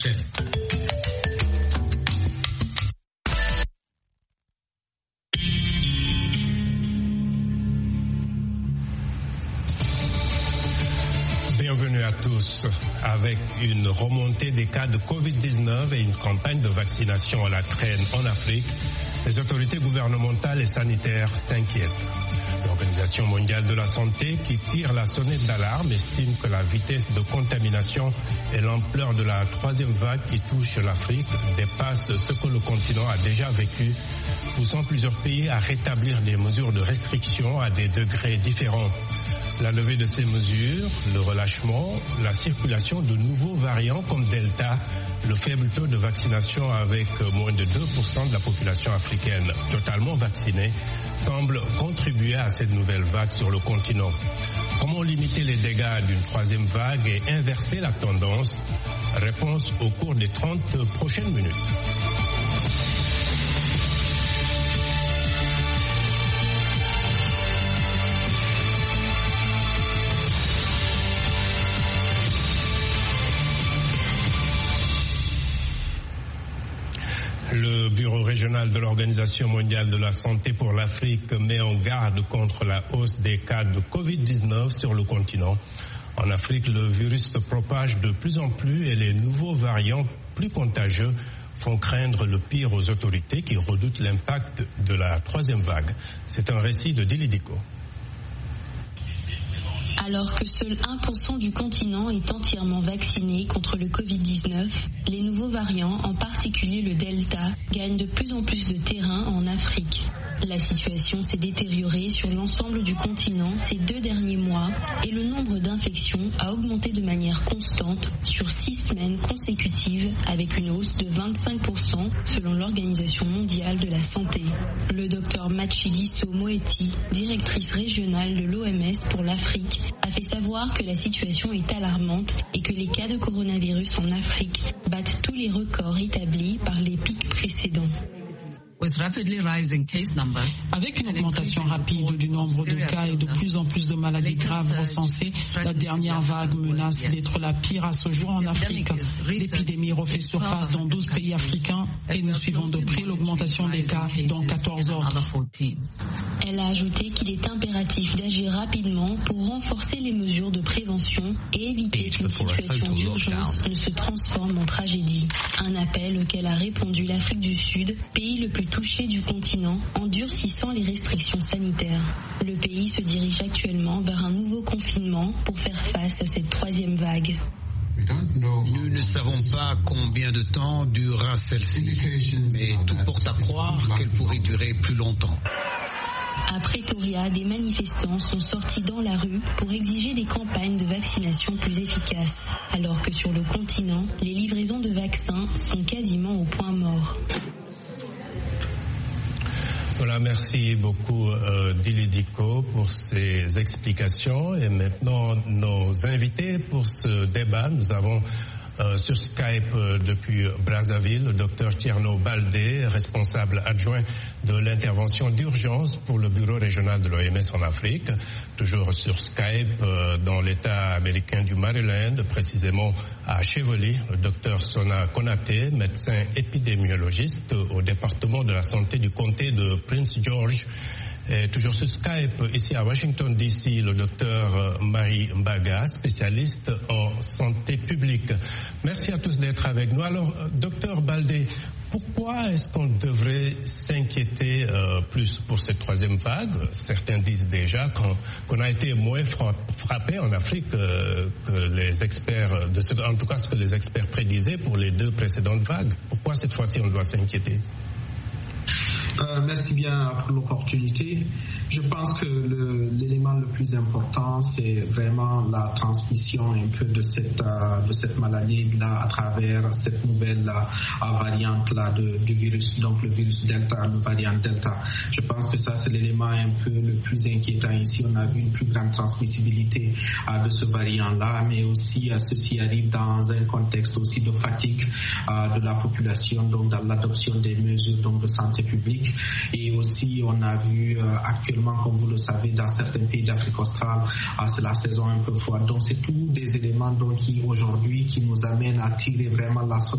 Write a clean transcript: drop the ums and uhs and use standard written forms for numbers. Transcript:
Bienvenue à tous. Avec une remontée des cas de Covid-19 et une campagne de vaccination à la traîne en Afrique, les autorités gouvernementales et sanitaires s'inquiètent. L'Organisation mondiale de la santé, qui tire la sonnette d'alarme, estime que la vitesse de contamination et l'ampleur de la troisième vague qui touche l'Afrique dépasse ce que le continent a déjà vécu, poussant plusieurs pays à rétablir des mesures de restriction à des degrés différents. La levée de ces mesures, le relâchement, la circulation de nouveaux variants comme Delta, le faible taux de vaccination avec moins de 2% de la population africaine totalement vaccinée semble contribuer à cette nouvelle vague sur le continent. Comment limiter les dégâts d'une troisième vague et inverser la tendance? Réponse au cours des 30 prochaines minutes. Le bureau régional de l'Organisation mondiale de la santé pour l'Afrique met en garde contre la hausse des cas de Covid-19 sur le continent. En Afrique, le virus se propage de plus en plus et les nouveaux variants plus contagieux font craindre le pire aux autorités qui redoutent l'impact de la troisième vague. C'est un récit de Dilidico. Alors que seul 1% du continent est entièrement vacciné contre le Covid-19, les nouveaux variants, en particulier le Delta, gagnent de plus en plus de terrain en Afrique. La situation s'est détériorée sur l'ensemble du continent ces 2 derniers mois et le nombre d'infections a augmenté de manière constante sur 6 semaines consécutives avec une hausse de 25% selon l'Organisation mondiale de la santé. Le docteur Matshidiso Moeti, directrice régionale de l'OMS pour l'Afrique, a fait savoir que la situation est alarmante et que les cas de coronavirus en Afrique battent tous les records établis par les pics précédents. Avec une augmentation rapide du nombre de cas et de plus en plus de maladies graves recensées, la dernière vague menace d'être la pire à ce jour en Afrique. L'épidémie refait surface dans 12 pays africains et nous suivons de près l'augmentation des cas dans 14 ordres. Elle a ajouté qu'il est impératif d'agir rapidement pour renforcer les mesures de prévention et éviter qu'une situation d'urgence ne se transforme en tragédie. Un appel auquel a répondu l'Afrique du Sud, pays le plus touché du continent, en durcissant les restrictions sanitaires. Le pays se dirige actuellement vers un nouveau confinement pour faire face à cette troisième vague. Nous ne savons pas combien de temps durera celle-ci, mais tout porte à croire qu'elle pourrait durer plus longtemps. À Pretoria, des manifestants sont sortis dans la rue pour exiger des campagnes de vaccination plus efficaces, alors que sur le continent, les livraisons de vaccins sont quasiment au point mort. Voilà, merci beaucoup Dilidico pour ces explications. Et maintenant, nos invités pour ce débat, nous avons sur Skype depuis Brazzaville le docteur Tierno Baldé, responsable adjoint de l'intervention d'urgence pour le bureau régional de l'OMS en Afrique. Toujours sur Skype dans l'État américain du Maryland, précisément à Cheveley, le docteur Sona Konaté, médecin épidémiologiste au département de la santé du comté de Prince George. Et toujours sur Skype, ici à Washington DC, le docteur Marie Mbaga, spécialiste en santé publique. Merci à tous d'être avec nous. Alors, docteur Baldé, pourquoi est-ce qu'on devrait s'inquiéter plus pour cette troisième vague? Certains disent déjà qu'on a été moins frappé en Afrique que les experts, en tout cas ce que les experts prédisaient pour les 2 précédentes vagues. Pourquoi cette fois-ci on doit s'inquiéter? Merci bien pour l'opportunité. Je pense que l'élément le plus important, c'est vraiment la transmission un peu de cette maladie-là à travers cette nouvelle variante-là du virus, donc le virus Delta, le variant Delta. Je pense que ça, c'est l'élément un peu le plus inquiétant ici. On a vu une plus grande transmissibilité de ce variant-là, mais aussi ceci arrive dans un contexte aussi de fatigue de la population donc dans l'adoption des mesures donc de santé publique. Et aussi on a vu actuellement, comme vous le savez, dans certains pays d'Afrique australe, c'est la saison un peu froide. Donc c'est tous des éléments donc qui aujourd'hui qui nous amènent à tirer vraiment la